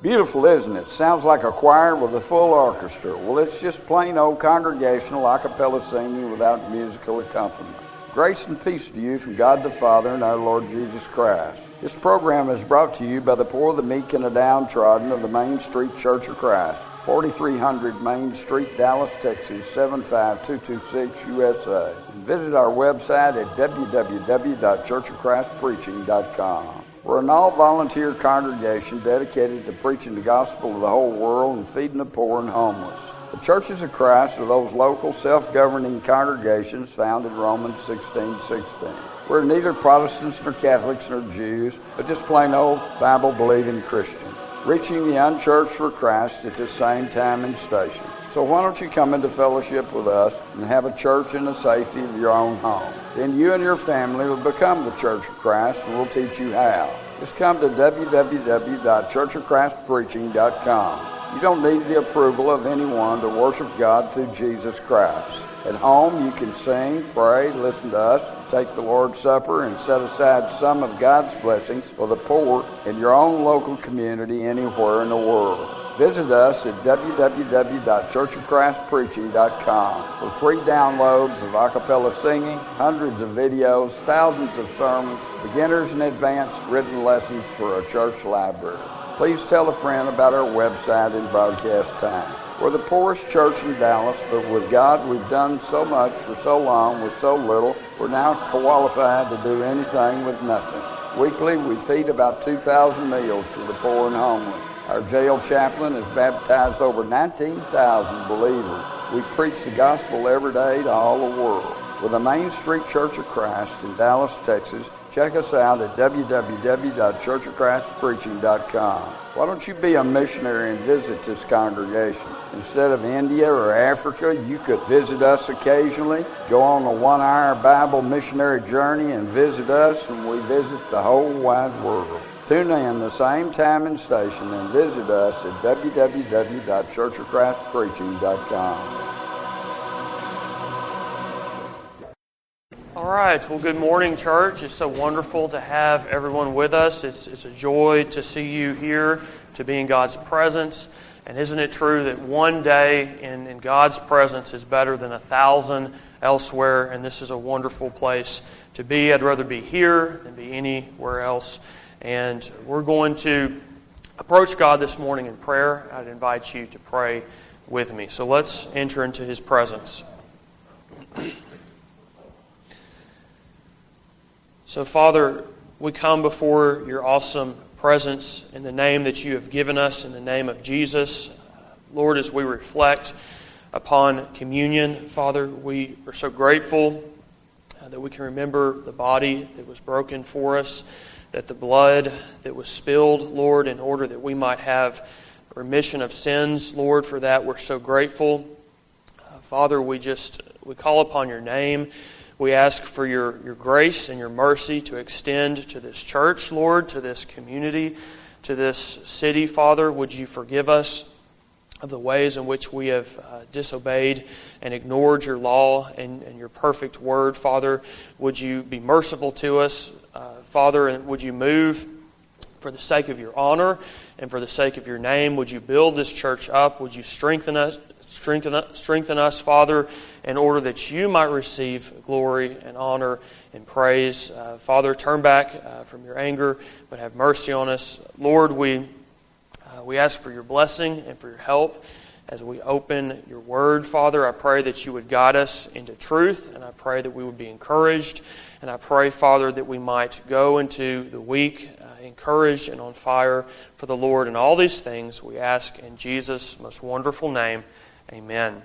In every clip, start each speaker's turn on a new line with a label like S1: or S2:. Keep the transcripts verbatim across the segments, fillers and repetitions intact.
S1: Beautiful, isn't it? Sounds like a choir with a full orchestra. Well, it's just plain old congregational a cappella singing without musical accompaniment. Grace and peace to you from God the Father and our Lord Jesus Christ. This program is brought to you by the poor, the meek, and the downtrodden of the Main Street Church of Christ, forty-three hundred Main Street, Dallas, Texas, seven five two two six, U S A. And visit our website at w w w dot church of christ preaching dot com. We're an all-volunteer congregation dedicated to preaching the gospel to the whole world and feeding the poor and homeless. The Churches of Christ are those local self-governing congregations found in Romans sixteen sixteen. We're neither Protestants nor Catholics nor Jews, but just plain old Bible-believing Christians, reaching the unchurched for Christ at the same time and station. So why don't you come into fellowship with us and have a church in the safety of your own home? Then you and your family will become the Church of Christ, and we'll teach you how. Just come to w w w dot church of christ preaching dot com. You don't need the approval of anyone to worship God through Jesus Christ. At home, you can sing, pray, listen to us, take the Lord's Supper, and set aside some of God's blessings for the poor in your own local community anywhere in the world. Visit us at w w w dot church of christ preaching dot com for free downloads of a cappella singing, hundreds of videos, thousands of sermons, beginners and advanced written lessons for a church library. Please tell a friend about our website and broadcast time. We're the poorest church in Dallas, but with God we've done so much for so long with so little, we're now qualified to do anything with nothing. Weekly, we feed about two thousand meals to the poor and homeless. Our jail chaplain has baptized over nineteen thousand believers. We preach the gospel every day to all the world. With the Main Street Church of Christ in Dallas, Texas, check us out at w w w dot church of christ preaching dot com. Why don't you be a missionary and visit this congregation? Instead of India or Africa, you could visit us occasionally, go on a one-hour Bible missionary journey and visit us, and we visit the whole wide world. Tune in the same time and station and visit us at w w w dot church of christ preaching dot com.
S2: All right. Well, good morning, church. It's so wonderful to have everyone with us. It's it's a joy to see you here, to be in God's presence. And isn't it true that one day in, in God's presence is better than a thousand elsewhere? And this is a wonderful place to be. I'd rather be here than be anywhere else. And we're going to approach God this morning in prayer. I'd invite you to pray with me. So let's enter into His presence. So, Father, we come before your awesome presence in the name that you have given us, in the name of Jesus. Lord, as we reflect upon communion, Father, we are so grateful that we can remember the body that was broken for us, that the blood that was spilled, Lord, in order that we might have remission of sins. Lord, for that we're so grateful. Uh, Father, we just we call upon your name. We ask for your, your grace and your mercy to extend to this church, Lord, to this community, to this city. Father, would you forgive us of the ways in which we have uh, disobeyed and ignored your law and, and your perfect word. Father, would you be merciful to us? Uh, Father, and would you move for the sake of your honor and for the sake of your name? Would you build this church up? Would you strengthen us? Strengthen, strengthen us, Father, in order that you might receive glory and honor and praise. Uh, Father, turn back uh, from your anger, but have mercy on us. Lord, we uh, we ask for your blessing and for your help as we open your word. Father, I pray that you would guide us into truth, and I pray that we would be encouraged. And I pray, Father, that we might go into the week uh, encouraged and on fire for the Lord. And all these things we ask in Jesus' most wonderful name. Amen.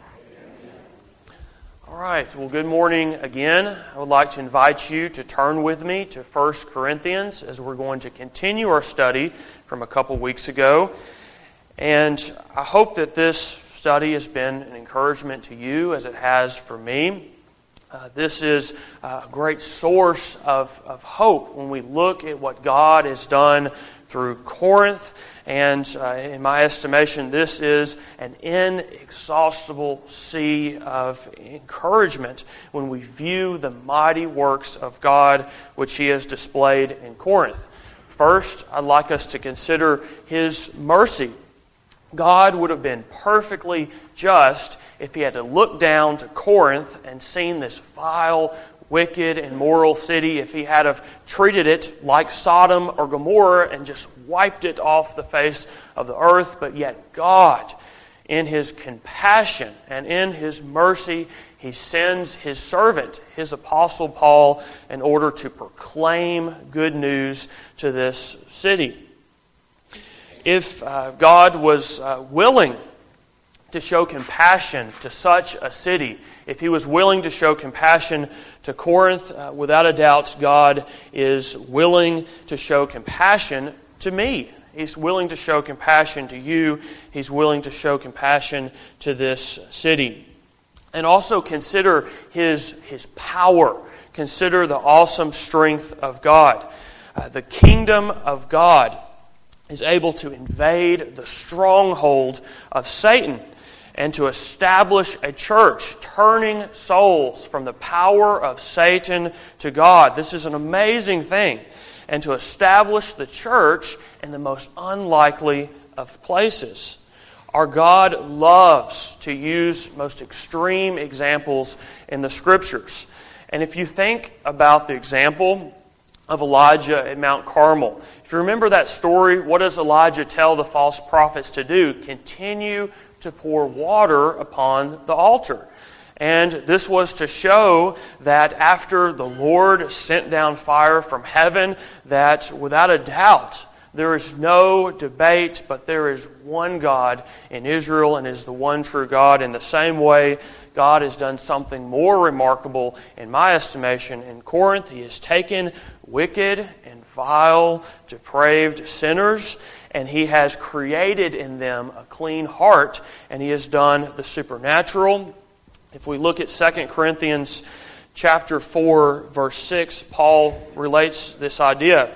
S2: All right. Well, good morning again. I would like to invite you to turn with me to First Corinthians as we're going to continue our study from a couple weeks ago. And I hope that this study has been an encouragement to you as it has for me. Uh, this is a great source of, of hope when we look at what God has done through Corinth. And uh, in my estimation, this is an inexhaustible sea of encouragement when we view the mighty works of God which He has displayed in Corinth. First, I'd like us to consider His mercy. God would have been perfectly just if He had to look down to Corinth and seen this vile, wicked, and immoral city, if He had have treated it like Sodom or Gomorrah and just wiped it off the face of the earth. But yet God, in His compassion and in His mercy, He sends His servant, His apostle Paul, in order to proclaim good news to this city. If uh, God was uh, willing to show compassion to such a city, if He was willing to show compassion to Corinth, uh, without a doubt, God is willing to show compassion to me. He's willing to show compassion to you. He's willing to show compassion to this city. And also consider His, His power. Consider the awesome strength of God. Uh, the kingdom of God is able to invade the stronghold of Satan and to establish a church, turning souls from the power of Satan to God. This is an amazing thing. And to establish the church in the most unlikely of places. Our God loves to use most extreme examples in the Scriptures. And if you think about the example of Elijah at Mount Carmel, if you remember that story, what does Elijah tell the false prophets to do? Continue to pour water upon the altar. And this was to show that after the Lord sent down fire from heaven, that without a doubt, there is no debate, but there is one God in Israel and is the one true God. In the same way, God has done something more remarkable, in my estimation, in Corinth. He has taken wicked and vile, depraved sinners, and He has created in them a clean heart, and He has done the supernatural. If we look at Second Corinthians chapter four, verse six, Paul relates this idea.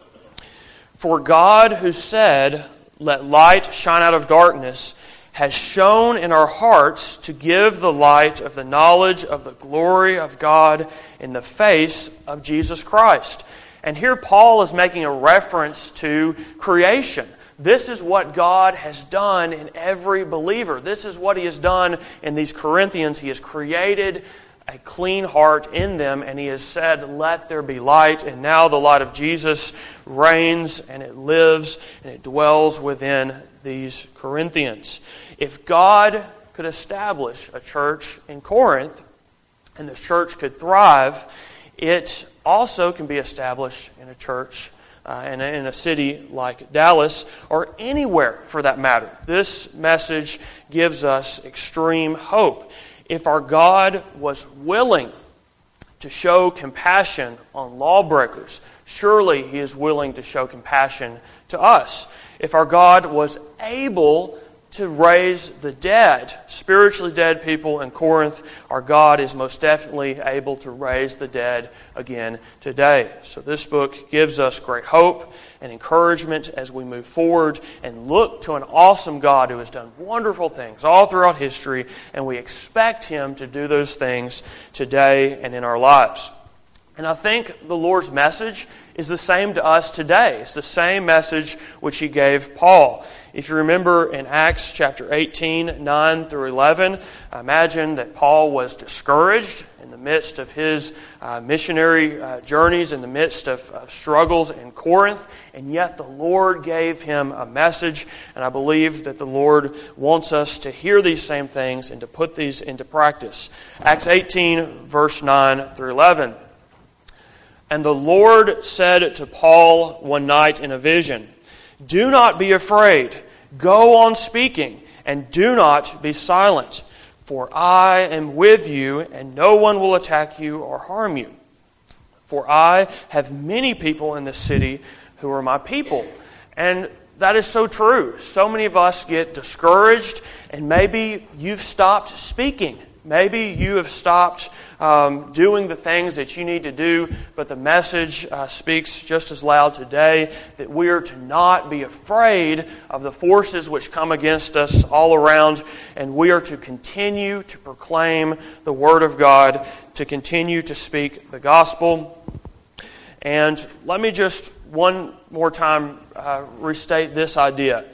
S2: For God, who said, "Let light shine out of darkness," has shone in our hearts to give the light of the knowledge of the glory of God in the face of Jesus Christ. And here Paul is making a reference to creation. This is what God has done in every believer. This is what He has done in these Corinthians. He has created a clean heart in them, and He has said, "Let there be light." And now the light of Jesus reigns, and it lives, and it dwells within these Corinthians. If God could establish a church in Corinth, and the church could thrive, it also can be established in a church uh, in, a, in a city like Dallas, or anywhere for that matter. This message gives us extreme hope. If our God was willing to show compassion on lawbreakers, surely He is willing to show compassion to us. If our God was able to raise the dead, spiritually dead people in Corinth, our God is most definitely able to raise the dead again today. So this book gives us great hope and encouragement as we move forward and look to an awesome God who has done wonderful things all throughout history, and we expect Him to do those things today and in our lives. And I think the Lord's message is the same to us today. It's the same message which He gave Paul. If you remember in Acts chapter eighteen, nine through eleven, imagine that Paul was discouraged in the midst of his uh, missionary uh, journeys, in the midst of, of struggles in Corinth, and yet the Lord gave him a message, and I believe that the Lord wants us to hear these same things and to put these into practice. Acts eighteen, verse nine through eleven. And the Lord said to Paul one night in a vision, "Do not be afraid. Go on speaking, and do not be silent. For I am with you, and no one will attack you or harm you. For I have many people in this city who are my people." And that is so true. So many of us get discouraged, and maybe you've stopped speaking. Maybe you have stopped um, doing the things that you need to do, but the message uh, speaks just as loud today that we are to not be afraid of the forces which come against us all around, and we are to continue to proclaim the Word of God, to continue to speak the gospel. And let me just one more time uh, restate this idea.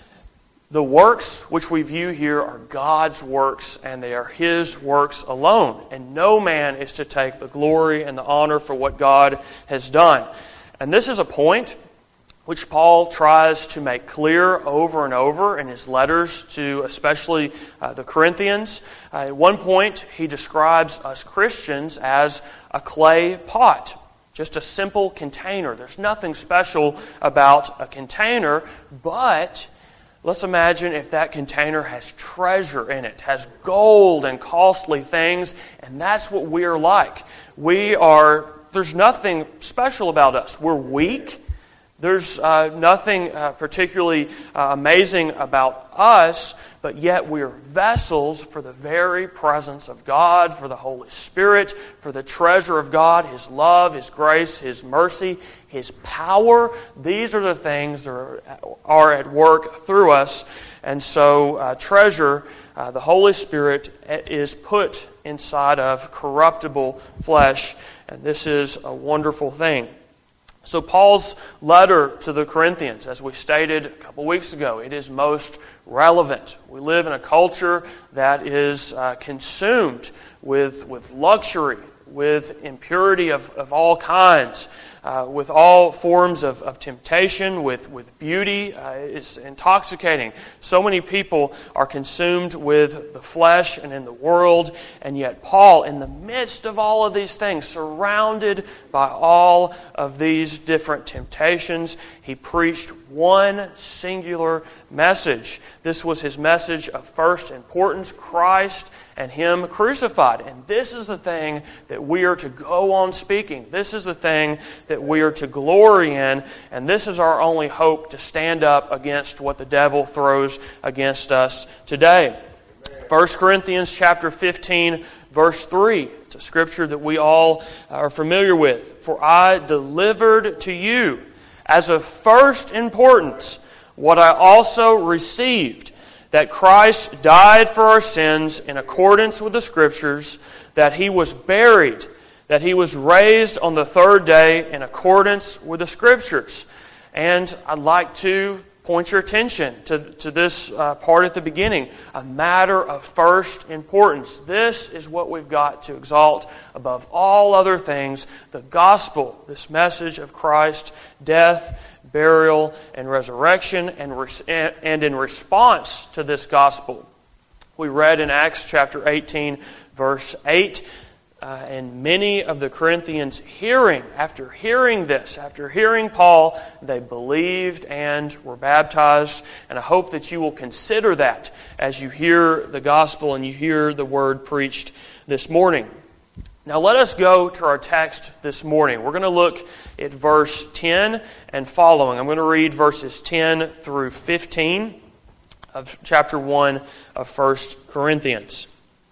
S2: The works which we view here are God's works, and they are His works alone. And no man is to take the glory and the honor for what God has done. And this is a point which Paul tries to make clear over and over in his letters to especially uh, the Corinthians. Uh, at one point, he describes us Christians as a clay pot, just a simple container. There's nothing special about a container, but let's imagine if that container has treasure in it, has gold and costly things, and that's what we are like. We are, there's nothing special about us. We're weak. There's uh, nothing uh, particularly uh, amazing about us, but yet we are vessels for the very presence of God, for the Holy Spirit, for the treasure of God, His love, His grace, His mercy, His power. These are the things that are, are at work through us. And so uh, treasure, uh, the Holy Spirit, is put inside of corruptible flesh, and this is a wonderful thing. So Paul's letter to the Corinthians, as we stated a couple weeks ago, it is most relevant. We live in a culture that is uh, consumed with, with luxury, with impurity of, of all kinds, uh, with all forms of, of temptation, with, with beauty. Uh, it's intoxicating. So many people are consumed with the flesh and in the world, and yet Paul, in the midst of all of these things, surrounded by all of these different temptations, he preached one singular message. This was his message of first importance, Christ and Him crucified. And this is the thing that we are to go on speaking. This is the thing that we are to glory in. And this is our only hope to stand up against what the devil throws against us today. First Corinthians chapter fifteen, verse three. It's a scripture that we all are familiar with. For I delivered to you as of first importance what I also received, that Christ died for our sins in accordance with the Scriptures, that He was buried, that He was raised on the third day in accordance with the Scriptures. And I'd like to point your attention to, to this uh, part at the beginning, a matter of first importance. This is what we've got to exalt above all other things, the gospel, this message of Christ's death, burial, and resurrection. And, res- and in response to this gospel, we read in Acts chapter eighteen, verse eight, Uh, and many of the Corinthians hearing, after hearing this, after hearing Paul, they believed and were baptized. And I hope that you will consider that as you hear the gospel and you hear the word preached this morning. Now let us go to our text this morning. We're going to look at verse ten and following. I'm going to read verses ten through fifteen of chapter one of First Corinthians.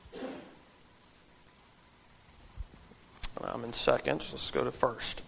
S2: I'm in second, so let's go to first.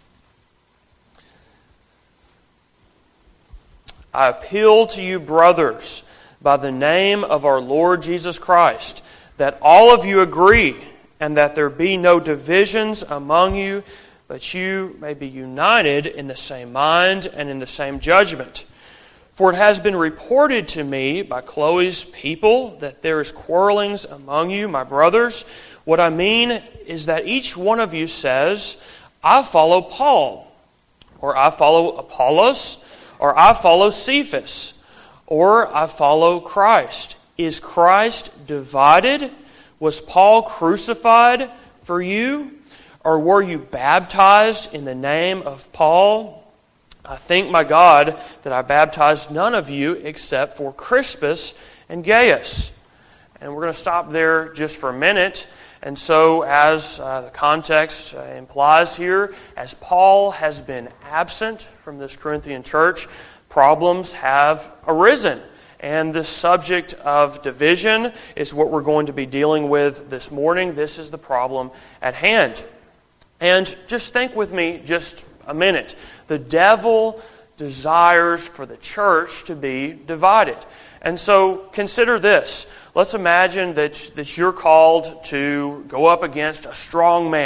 S2: I appeal to you, brothers, by the name of our Lord Jesus Christ, that all of you agree, and that there be no divisions among you, but you may be united in the same mind and in the same judgment. For it has been reported to me by Chloe's people that there is quarrelings among you, my brothers. What I mean is that each one of you says, I follow Paul, or I follow Apollos, or I follow Cephas, or I follow Christ. Is Christ divided? Was Paul crucified for you? Or were you baptized in the name of Paul? I thank my God that I baptized none of you except for Crispus and Gaius. And we're going to stop there just for a minute. And so, as uh, the context uh, implies here, as Paul has been absent from this Corinthian church, problems have arisen. And the subject of division is what we're going to be dealing with this morning. This is the problem at hand. And just think with me just a minute. The devil desires for the church to be divided. And so consider this. Let's imagine that, that you're called to go up against a strong man.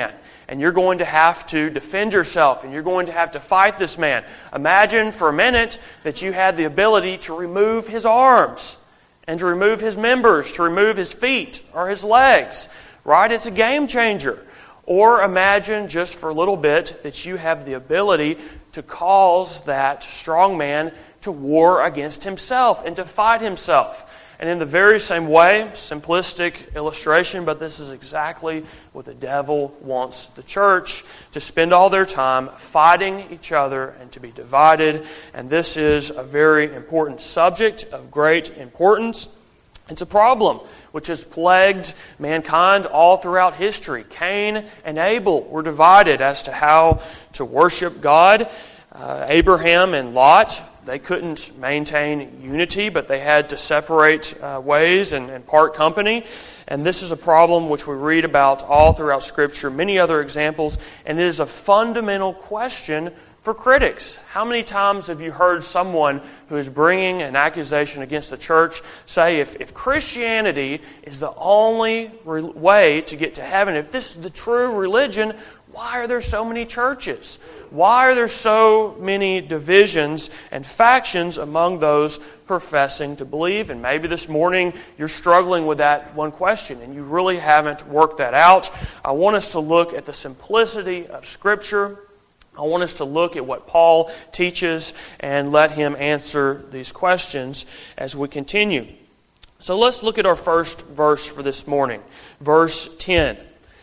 S2: and you're going to have to defend yourself, and you're going to have to fight this man. Imagine for a minute that you had the ability to remove his arms, and to remove his members, to remove his feet or his legs. Right? It's a game changer. Or imagine just for a little bit that you have the ability to cause that strong man to war against himself and to fight himself. And in the very same way, simplistic illustration, but this is exactly what the devil wants the church to spend all their time fighting each other and to be divided. And this is a very important subject of great importance. It's a problem which has plagued mankind all throughout history. Cain and Abel were divided as to how to worship God. Uh, Abraham and Lot, they couldn't maintain unity, but they had to separate uh, ways and, and part company. And this is a problem which we read about all throughout Scripture, many other examples, and it is a fundamental question for critics. How many times have you heard someone who is bringing an accusation against the church say, if, if Christianity is the only re- way to get to heaven, if this is the true religion, why are there so many churches? Why are there so many divisions and factions among those professing to believe? And maybe this morning you're struggling with that one question and you really haven't worked that out. I want us to look at the simplicity of Scripture. I want us to look at what Paul teaches and let him answer these questions as we continue. So let's look at our first verse for this morning, verse ten.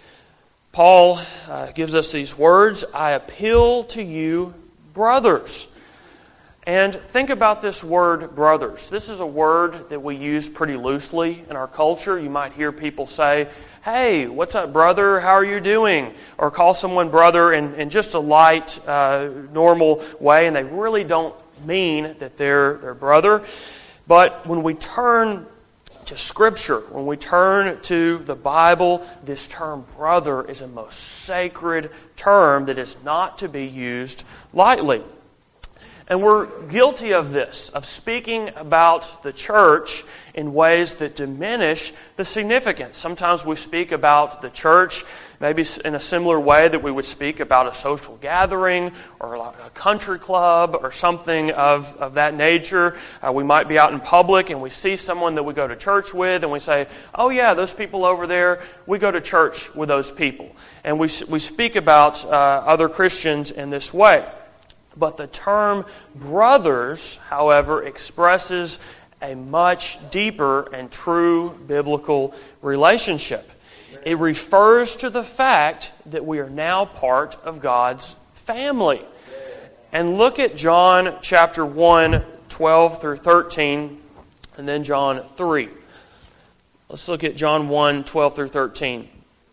S2: Paul uh, gives us these words, I appeal to you, brothers. And think about this word, brothers. This is a word that we use pretty loosely in our culture. You might hear people say, hey, what's up, brother? How are you doing? Or call someone brother in, in just a light, uh, normal way, and they really don't mean that they're their brother. But when we turn to Scripture, when we turn to the Bible, this term brother is a most sacred term that is not to be used lightly. And we're guilty of this, of speaking about the church in ways that diminish the significance. Sometimes we speak about the church maybe in a similar way that we would speak about a social gathering or a country club or something of, of that nature. Uh, we might be out in public and we see someone that we go to church with and we say, oh yeah, those people over there, we go to church with those people. And we, we speak about uh, other Christians in this way. But the term brothers, however, expresses a much deeper and true biblical relationship. It refers to the fact that we are now part of God's family. And look at John chapter one, twelve through thirteen, and then John three. Let's look at John one, twelve through thirteen.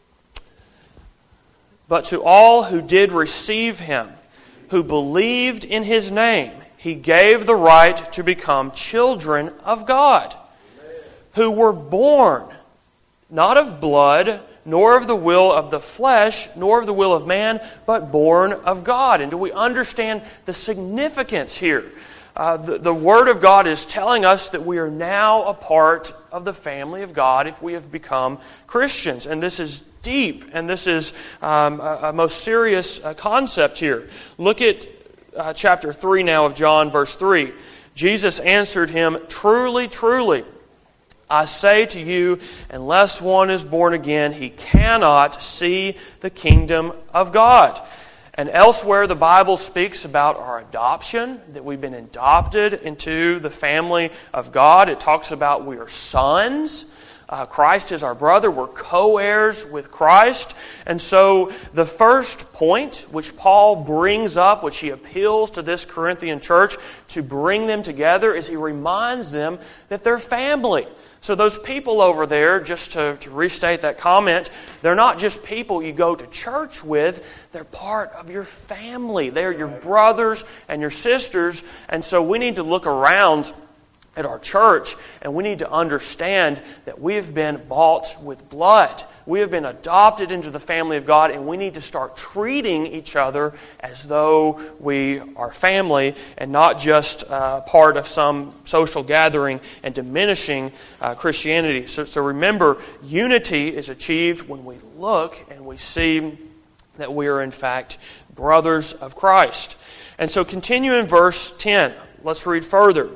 S2: But to all who did receive Him, who believed in His name, He gave the right to become children of God, who were born not of blood, nor of the will of the flesh, nor of the will of man, but born of God. And do we understand the significance here? Uh, the, the Word of God is telling us that we are now a part of the family of God if we have become Christians. And this is deep, and this is um, a, a most serious uh, concept here. Look at uh, chapter three now of John, verse three. Jesus answered him, truly, truly, I say to you, unless one is born again, he cannot see the kingdom of God. And elsewhere, the Bible speaks about our adoption, that we've been adopted into the family of God. It talks about we are sons. Uh, Christ is our brother. We're co-heirs with Christ. And so the first point, which Paul brings up, which he appeals to this Corinthian church to bring them together, is he reminds them that they're family. So those people over there, just to, to restate that comment, they're not just people you go to church with, they're part of your family. They're your brothers and your sisters. And so we need to look around at our church, and we need to understand that we have been bought with blood. We have been adopted into the family of God, and we need to start treating each other as though we are family and not just uh, part of some social gathering and diminishing uh, Christianity. So, so remember, unity is achieved when we look and we see that we are in fact brothers of Christ. And so continue in verse ten. Let's read further.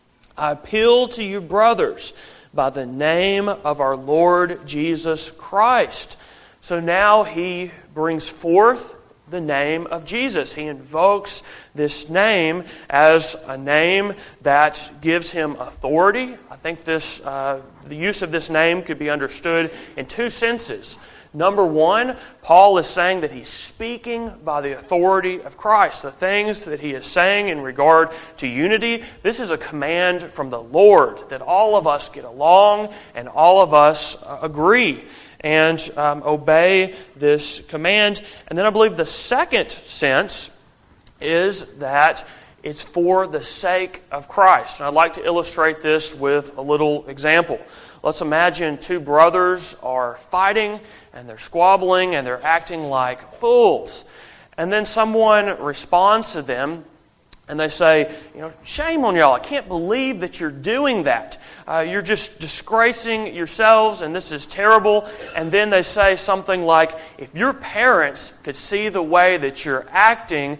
S2: I appeal to you, brothers, by the name of our Lord Jesus Christ. So now he brings forth the name of Jesus. He invokes this name as a name that gives him authority. I think this uh, the use of this name could be understood in two senses. Number one, Paul is saying that he's speaking by the authority of Christ. The things that he is saying in regard to unity, this is a command from the Lord, that all of us get along and all of us agree and um, obey this command. And then I believe the second sense is that it's for the sake of Christ. And I'd like to illustrate this with a little example. Let's imagine two brothers are fighting and they're squabbling and they're acting like fools. And then someone responds to them and they say, you know, shame on y'all. I can't believe that you're doing that. Uh, you're just disgracing yourselves and this is terrible. And then they say something like, if your parents could see the way that you're acting,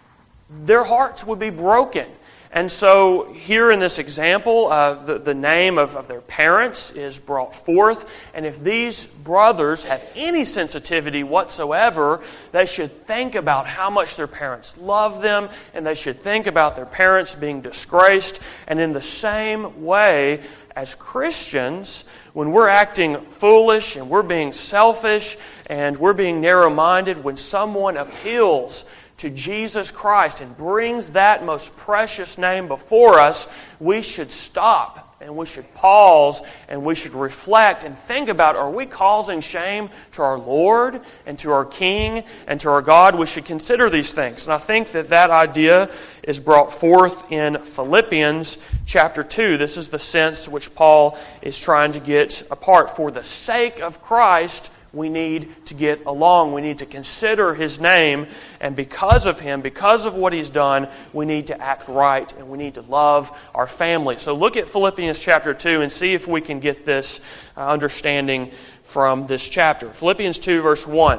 S2: their hearts would be broken. And so here in this example, uh, the, the name of, of their parents is brought forth. And if these brothers have any sensitivity whatsoever, they should think about how much their parents love them, and they should think about their parents being disgraced. And in the same way, as Christians, when we're acting foolish and we're being selfish and we're being narrow-minded, when someone appeals to Jesus Christ and brings that most precious name before us, we should stop and we should pause and we should reflect and think about, are we causing shame to our Lord and to our King and to our God? We should consider these things. And I think that that idea is brought forth in Philippians chapter two. This is the sense which Paul is trying to get apart. For the sake of Christ, we need to get along. We need to consider His name. And because of Him, because of what He's done, we need to act right and we need to love our family. So look at Philippians chapter two and see if we can get this uh, understanding from this chapter. Philippians two verse one.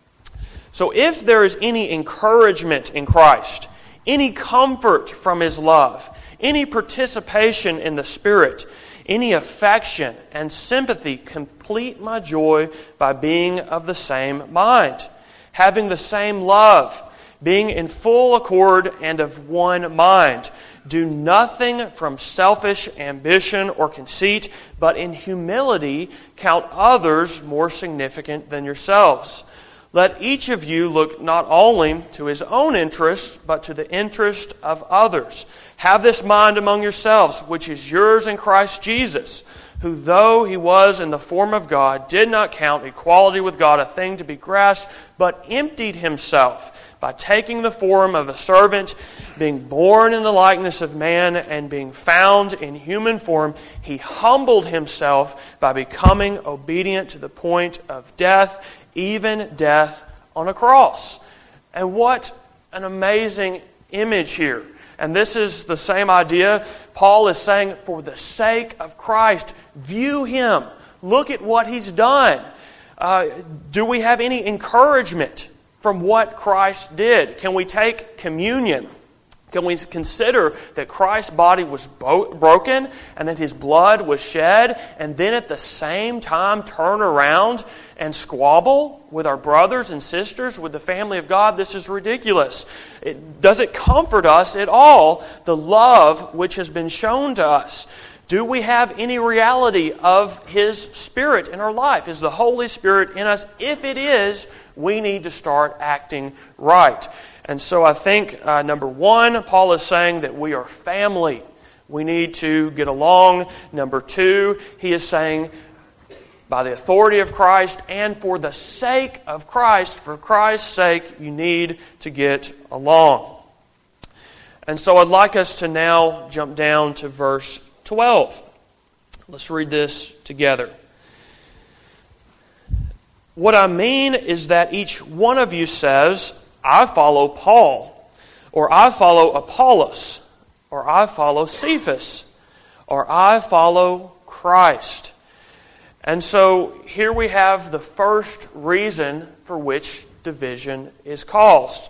S2: So if there is any encouragement in Christ, any comfort from His love, any participation in the Spirit, any affection and sympathy, complete my joy by being of the same mind, having the same love, being in full accord and of one mind. Do nothing from selfish ambition or conceit, but in humility count others more significant than yourselves. Let each of you look not only to his own interest, but to the interest of others. Have this mind among yourselves, which is yours in Christ Jesus, who though He was in the form of God, did not count equality with God a thing to be grasped, but emptied Himself by taking the form of a servant, being born in the likeness of man, and being found in human form, He humbled Himself by becoming obedient to the point of death, even death on a cross. And what an amazing image here. And this is the same idea. Paul is saying, for the sake of Christ, view Him. Look at what He's done. Uh, do we have any encouragement from what Christ did? Can we take communion? Can we consider that Christ's body was bo- broken and that His blood was shed, and then at the same time turn around and squabble with our brothers and sisters, with the family of God? This is ridiculous. It, does it comfort us at all, the love which has been shown to us? Do we have any reality of His Spirit in our life? Is the Holy Spirit in us? If it is, we need to start acting right. And so I think, uh, number one, Paul is saying that we are family. We need to get along. Number two, he is saying, by the authority of Christ and for the sake of Christ, for Christ's sake, you need to get along. And so I'd like us to now jump down to verse twelve. Let's read this together. What I mean is that each one of you says, I follow Paul, or I follow Apollos, or I follow Cephas, or I follow Christ. And so here we have the first reason for which division is caused.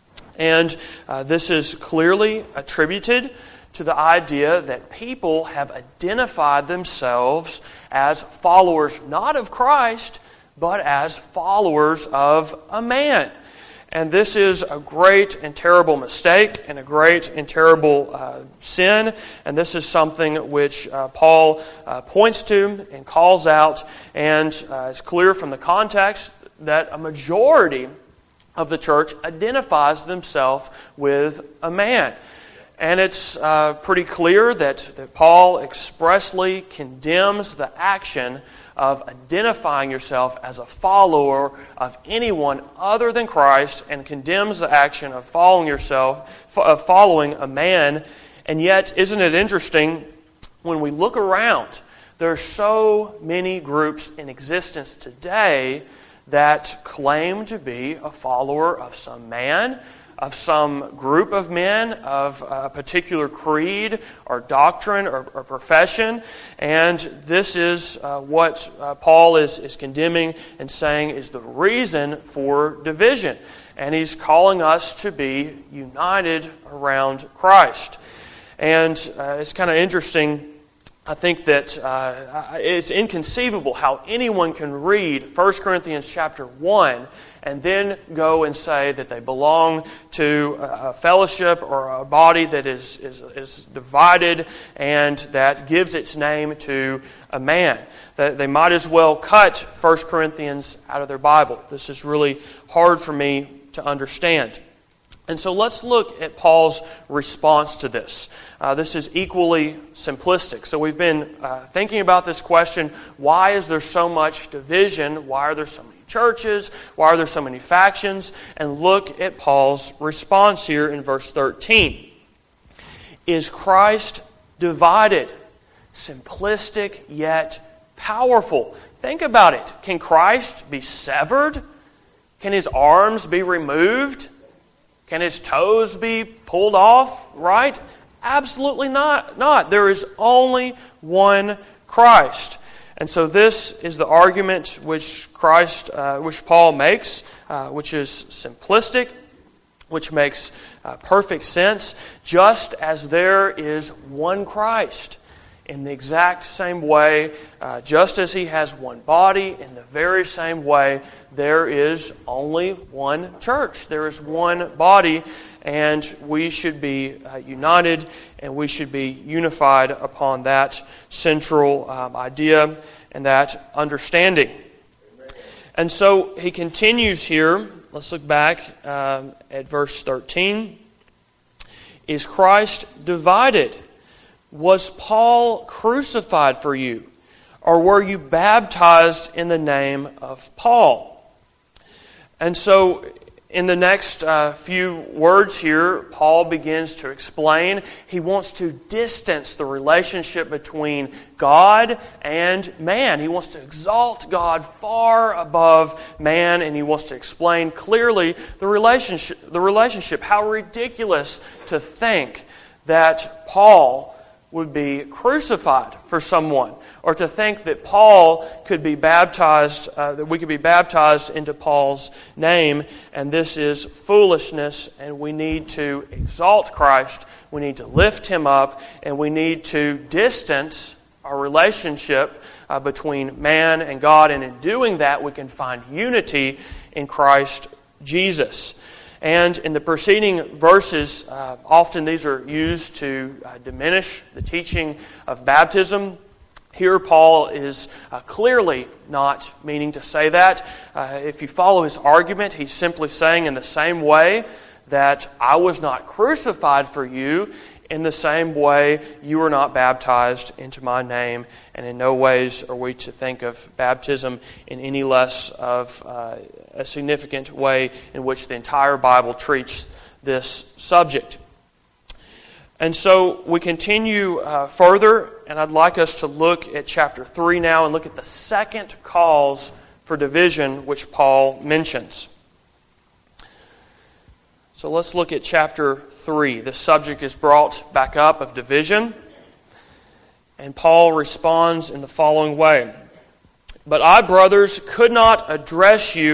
S2: And uh, this is clearly attributed to the idea that people have identified themselves as followers not of Christ, but as followers of a man. And this is a great and terrible mistake and a great and terrible uh, sin. And this is something which uh, Paul uh, points to and calls out. And uh, it's clear from the context that a majority of the church identifies themselves with a man. And it's uh, pretty clear that, that Paul expressly condemns the action of identifying yourself as a follower of anyone other than Christ, and condemns the action of following yourself, of following a man. And yet, isn't it interesting, when we look around, there are so many groups in existence today that claim to be a follower of some man, of some group of men, of a particular creed or doctrine or, or profession. And this is uh, what uh, Paul is, is condemning and saying is the reason for division. And he's calling us to be united around Christ. And uh, it's kind of interesting. I think that uh, it's inconceivable how anyone can read First Corinthians chapter one and then go and say that they belong to a fellowship or a body that is, is, is divided and that gives its name to a man. That they might as well cut First Corinthians out of their Bible. This is really hard for me to understand. And so let's look at Paul's response to this. Uh, this is equally simplistic. So we've been uh, thinking about this question, why is there so much division? Why are there so many churches? Why are there so many factions? And look at Paul's response here in verse thirteen. Is Christ divided? Simplistic yet powerful. Think about it. Can Christ be severed? Can His arms be removed? Can His toes be pulled off, right? Absolutely not. Not. There is only one Christ. And so this is the argument which Christ, uh, which Paul makes, uh, which is simplistic, which makes uh, perfect sense, just as there is one Christ. In the exact same way, uh, just as He has one body, in the very same way, there is only one church. There is one body, and we should be uh, united, and we should be unified upon that central um, idea and that understanding. Amen. And so he continues here. Let's look back um, at verse thirteen. Is Christ divided? Was Paul crucified for you? Or were you baptized in the name of Paul? And so in the next uh, few words here, Paul begins to explain. He wants to distance the relationship between God and man. He wants to exalt God far above man, and he wants to explain clearly the relationship. The relationship. How ridiculous to think that Paul would be crucified for someone, or to think that Paul could be baptized, uh, that we could be baptized into Paul's name, and this is foolishness, and we need to exalt Christ, we need to lift Him up, and we need to distance our relationship uh, between man and God, and in doing that we can find unity in Christ Jesus. And in the preceding verses, uh, often these are used to uh, diminish the teaching of baptism. Here Paul is uh, clearly not meaning to say that. Uh, if you follow his argument, he's simply saying in the same way that I was not crucified for you, in the same way you were not baptized into my name, and in no ways are we to think of baptism in any less of uh, a significant way in which the entire Bible treats this subject. And so we continue uh, further, and I'd like us to look at chapter three now and look at the second cause for division which Paul mentions. So let's look at chapter three. The subject is brought back up of division, and Paul responds in the following way. But I, brothers, could not address you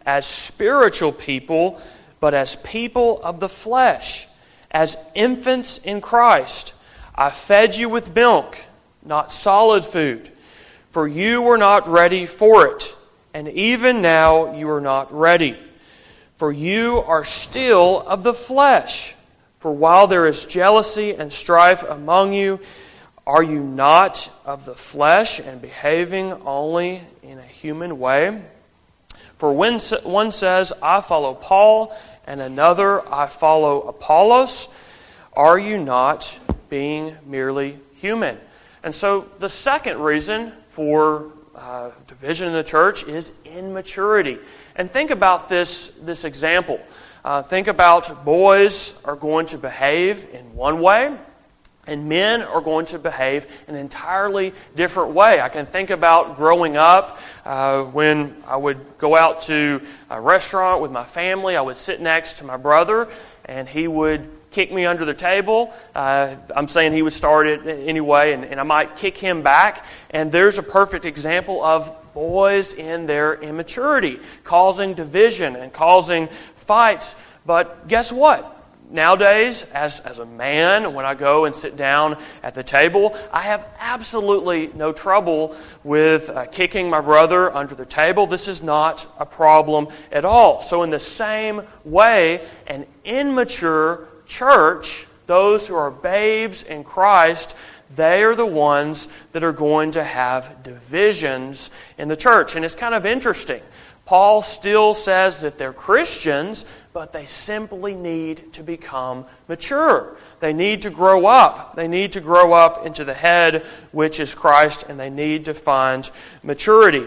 S2: as spiritual people, but as people of the flesh, as infants in Christ. I fed you with milk, not solid food, for you were not ready for it, and even now you are not ready. For you are still of the flesh. For while there is jealousy and strife among you, are you not of the flesh and behaving only in a human way? For when one says, I follow Paul, and another, I follow Apollos, are you not being merely human? And so the second reason for uh, division in the church is immaturity. And think about this, this example. Uh, think about boys are going to behave in one way, and men are going to behave in an entirely different way. I can think about growing up uh, when I would go out to a restaurant with my family. I would sit next to my brother, and he would kick me under the table. Uh, I'm saying he would start it anyway, and, and I might kick him back. And there's a perfect example of boys in their immaturity, causing division and causing fights. But guess what? Nowadays, as, as a man, when I go and sit down at the table, I have absolutely no trouble with uh, kicking my brother under the table. This is not a problem at all. So in the same way, an immature church, those who are babes in Christ, they are the ones that are going to have divisions in the church. And it's kind of interesting. Paul still says that they're Christians, but they simply need to become mature. They need to grow up. They need to grow up into the head, which is Christ, and they need to find maturity.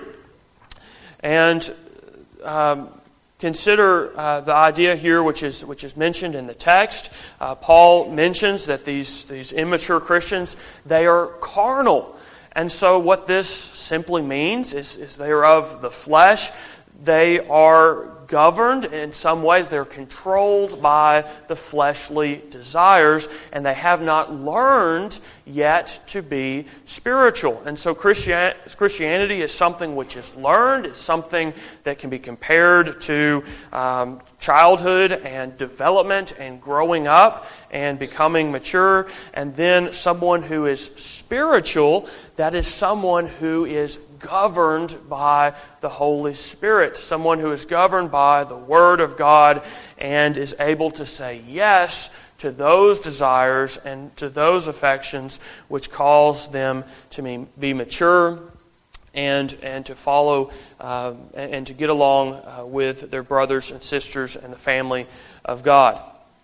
S2: And um, consider uh, the idea here, which is which is mentioned in the text. Uh, Paul mentions that these these immature Christians, they are carnal, and so what this simply means is, is they are of the flesh. They are governed in some ways. They're controlled by the fleshly desires, and they have not learned yet to be spiritual. And so Christian, Christianity is something which is learned. It's something that can be compared to um, childhood and development and growing up and becoming mature. And then someone who is spiritual, that is someone who is governed by the Holy Spirit. Someone who is governed by the Word of God and is able to say yes to those desires and to those affections which cause them to be mature and and to follow uh, and to get along uh, with their brothers and sisters and the family of God.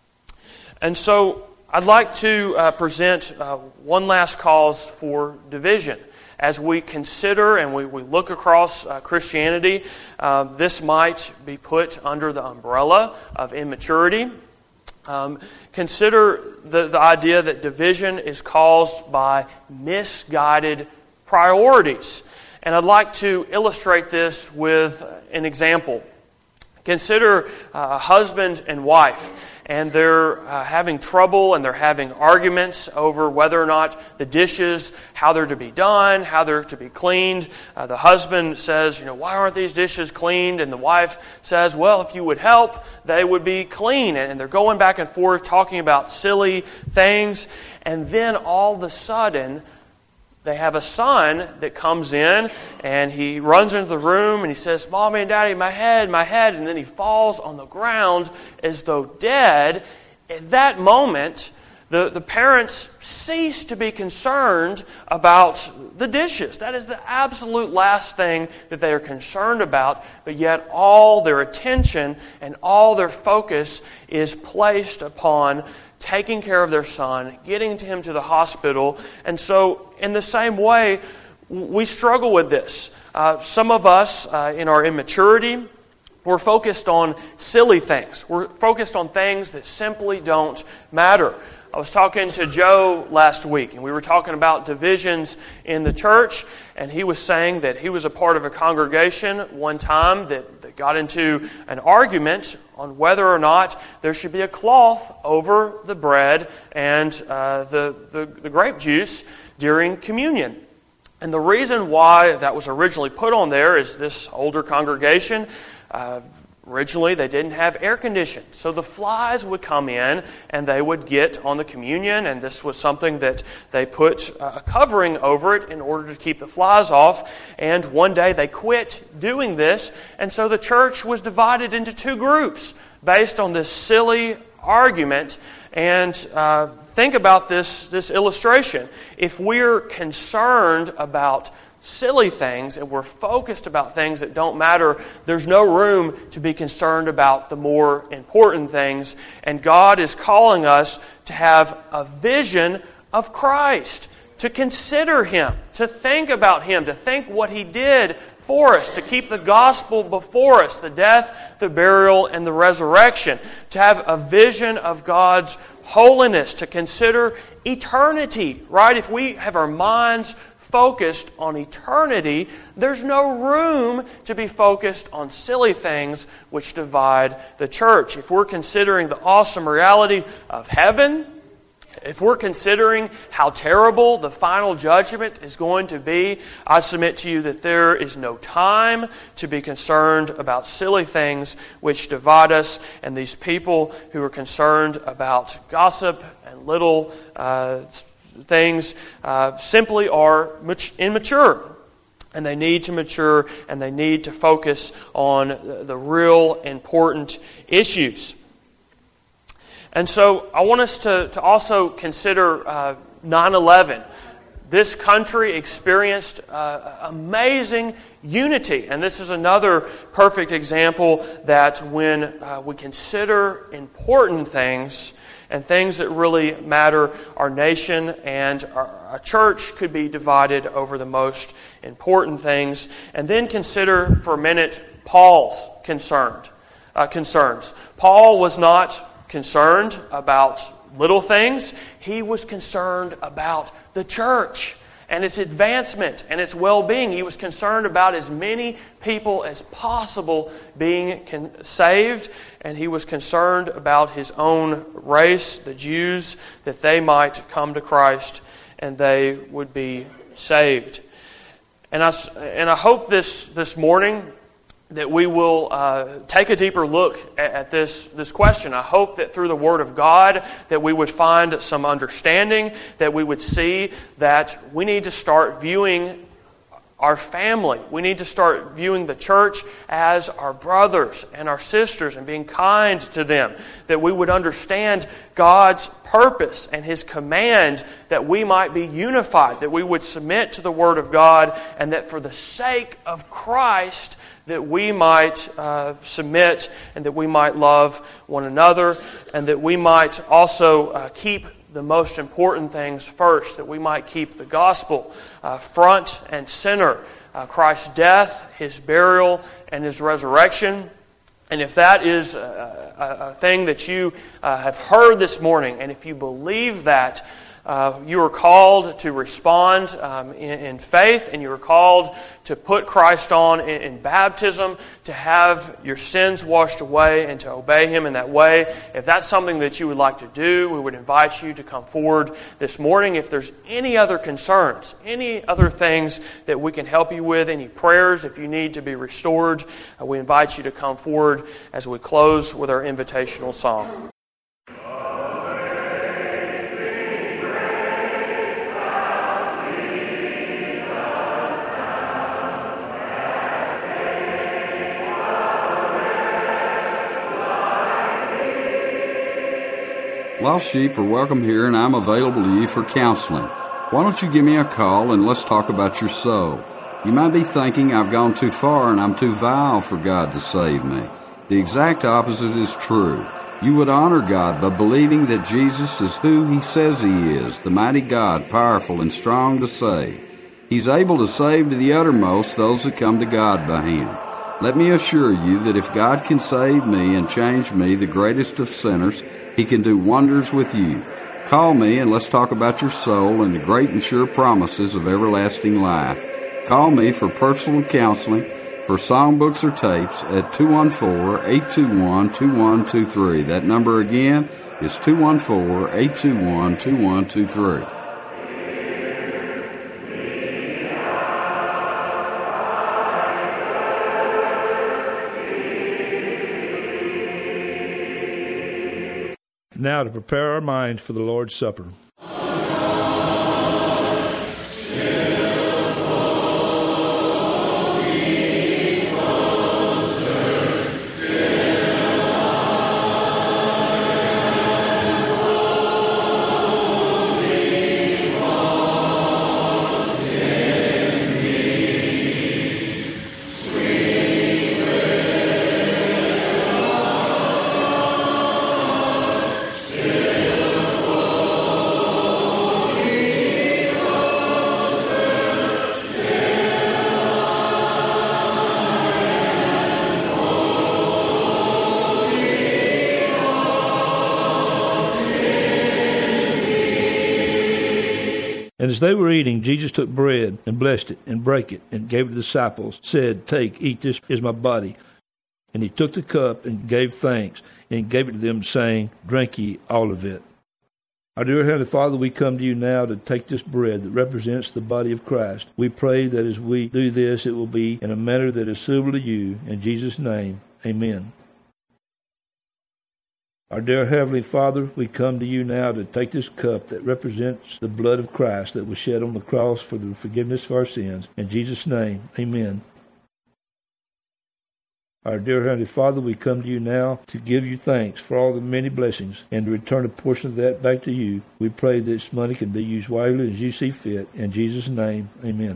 S2: And so I'd like to uh, present uh, one last cause for division. As we consider and we, we look across uh, Christianity, uh, this might be put under the umbrella of immaturity. Um, consider the, the idea that division is caused by misguided priorities. And I'd like to illustrate this with an example. Consider a husband and wife, and they're uh, having trouble and they're having arguments over whether or not the dishes, how they're to be done, how they're to be cleaned. Uh, the husband says, you know, why aren't these dishes cleaned? And the wife says, well, if you would help, they would be clean. And they're going back and forth talking about silly things. And then all of a sudden, they have a son that comes in and he runs into the room and he says, Mommy and Daddy, my head, my head. And then he falls on the ground as though dead. At that moment, the, the parents cease to be concerned about the dishes. That is the absolute last thing that they are concerned about. But yet all their attention and all their focus is placed upon taking care of their son, getting to him to the hospital. And so, in the same way, we struggle with this. Uh, some of us, uh, in our immaturity, we're focused on silly things. We're focused on things that simply don't matter. I was talking to Joe last week, and we were talking about divisions in the church, and he was saying that he was a part of a congregation one time that, that got into an argument on whether or not there should be a cloth over the bread and uh, the, the, the grape juice during communion. And the reason why that was originally put on there is this older congregation uh, Originally, they didn't have air conditioning, so the flies would come in and they would get on the communion, and this was something that they put a covering over it in order to keep the flies off. And one day they quit doing this, and so the church was divided into two groups based on this silly argument. And uh, think about this, this illustration. If we're concerned about silly things and we're focused about things that don't matter, there's no room to be concerned about the more important things. And God is calling us to have a vision of Christ, to consider Him, to think about Him, to think what He did for us, to keep the gospel before us, the death, the burial, and the resurrection, to have a vision of God's holiness, to consider eternity, right? If we have our minds focused on eternity, there's no room to be focused on silly things which divide the church. If we're considering the awesome reality of heaven, if we're considering how terrible the final judgment is going to be, I submit to you that there is no time to be concerned about silly things which divide us. And these people who are concerned about gossip and little uh, things uh, simply are immature. And they need to mature, and they need to focus on the real important issues. And so I want us to, to also consider uh, nine eleven. This country experienced uh, amazing unity. And this is another perfect example that when uh, we consider important things and things that really matter, our nation and our, our church could be divided over the most important things. And then consider for a minute Paul's concerned, uh, concerns. Paul was not concerned about little things. He was concerned about the church and its advancement and its well-being. He was concerned about as many people as possible being con- saved, and he was concerned about his own race, the Jews, that they might come to Christ and they would be saved. And I, and I hope this, this morning that we will uh, take a deeper look at, at this, this question. I hope that through the Word of God that we would find some understanding, that we would see that we need to start viewing our family. We need to start viewing the church as our brothers and our sisters and being kind to them. That we would understand God's purpose and His command that we might be unified, that we would submit to the Word of God, and that for the sake of Christ that we might uh, submit and that we might love one another, and that we might also uh, keep the most important things first, that we might keep the gospel uh, front and center, uh, Christ's death, His burial, and His resurrection. And if that is a, a, a thing that you uh, have heard this morning, and if you believe that, Uh, you are called to respond um, in, in faith, and you are called to put Christ on in, in baptism, to have your sins washed away and to obey Him in that way. If that's something that you would like to do, we would invite you to come forward this morning. If there's any other concerns, any other things that we can help you with, any prayers, if you need to be restored, uh, we invite you to come forward as we close with our invitational song.
S1: Lost sheep are welcome here, and I'm available to you for counseling. Why don't you give me a call and let's talk about your soul? You might be thinking I've gone too far and I'm too vile for God to save me. The exact opposite is true. You would honor God by believing that Jesus is who He says He is, the mighty God, powerful and strong to save. He's able to save to the uttermost those that come to God by Him. Let me assure you that if God can save me and change me, the greatest of sinners, He can do wonders with you. Call me and let's talk about your soul and the great and sure promises of everlasting life. Call me for personal counseling, for songbooks or tapes at two one four, eight two one, two one two three. That number again is two one four, eight two one, two one two three.
S3: now to prepare our minds for the Lord's Supper. And as they were eating, Jesus took bread and blessed it and brake it and gave it to the disciples, said, "Take, eat, this is my body." And he took the cup and gave thanks and gave it to them, saying, "Drink ye all of it." Our dear Heavenly Father, we come to you now to take this bread that represents the body of Christ. We pray that as we do this, it will be in a manner that is suitable to you. In Jesus' name, amen. Our dear Heavenly Father, we come to you now to take this cup that represents the blood of Christ that was shed on the cross for the forgiveness of our sins. In Jesus' name, amen. Our dear Heavenly Father, we come to you now to give you thanks for all the many blessings and to return a portion of that back to you. We pray that this money can be used wisely as you see fit. In Jesus' name, amen.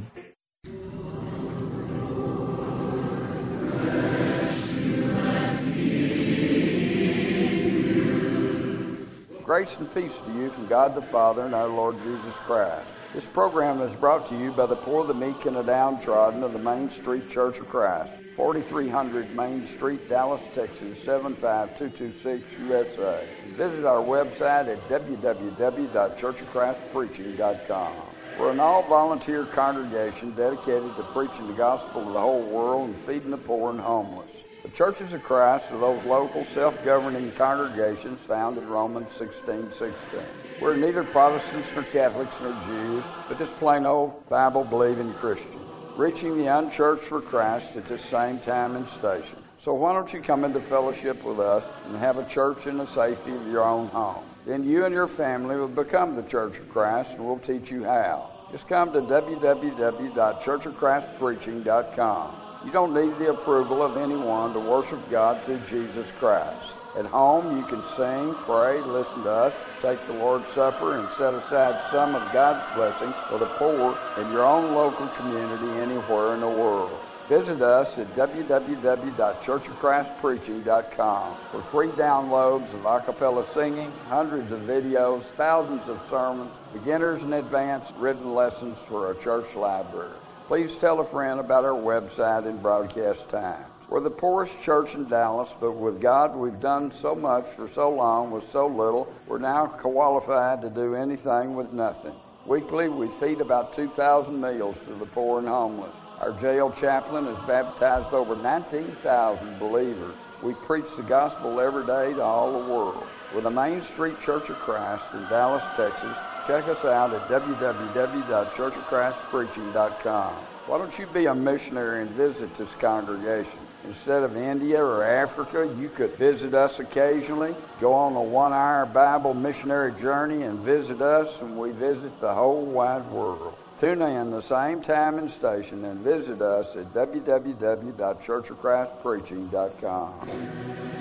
S1: Grace and peace to you from God the Father and our Lord Jesus Christ. This program is brought to you by the poor, the meek, and the downtrodden of the Main Street Church of Christ, forty-three hundred Main Street, Dallas, Texas, seven five two two six, U S A. Visit our website at w w w dot church of christ preaching dot com. We're an all-volunteer congregation dedicated to preaching the gospel to the whole world and feeding the poor and homeless. The Churches of Christ are those local, self-governing congregations found in Romans sixteen sixteen. We're neither Protestants nor Catholics nor Jews, but just plain old Bible-believing Christians, reaching the unchurched for Christ at this same time and station. So why don't you come into fellowship with us and have a church in the safety of your own home? Then you and your family will become the Church of Christ, and we'll teach you how. Just come to w w w dot church of christ preaching dot com. You don't need the approval of anyone to worship God through Jesus Christ. At home, you can sing, pray, listen to us, take the Lord's Supper, and set aside some of God's blessings for the poor in your own local community anywhere in the world. Visit us at w w w dot church of christ preaching dot com for free downloads of a cappella singing, hundreds of videos, thousands of sermons, beginners and advanced written lessons for a church library. Please tell a friend about our website and broadcast times. We're the poorest church in Dallas, but with God we've done so much for so long with so little, we're now qualified to do anything with nothing. Weekly, we feed about two thousand meals to the poor and homeless. Our jail chaplain has baptized over nineteen thousand believers. We preach the gospel every day to all the world. We're the Main Street Church of Christ in Dallas, Texas. Check us out at w w w dot church of christ preaching dot com. Why don't you be a missionary and visit this congregation? Instead of India or Africa, you could visit us occasionally, go on a one-hour Bible missionary journey and visit us, and we visit the whole wide world. Tune in the same time and station and visit us at w w w dot church of christ preaching dot com.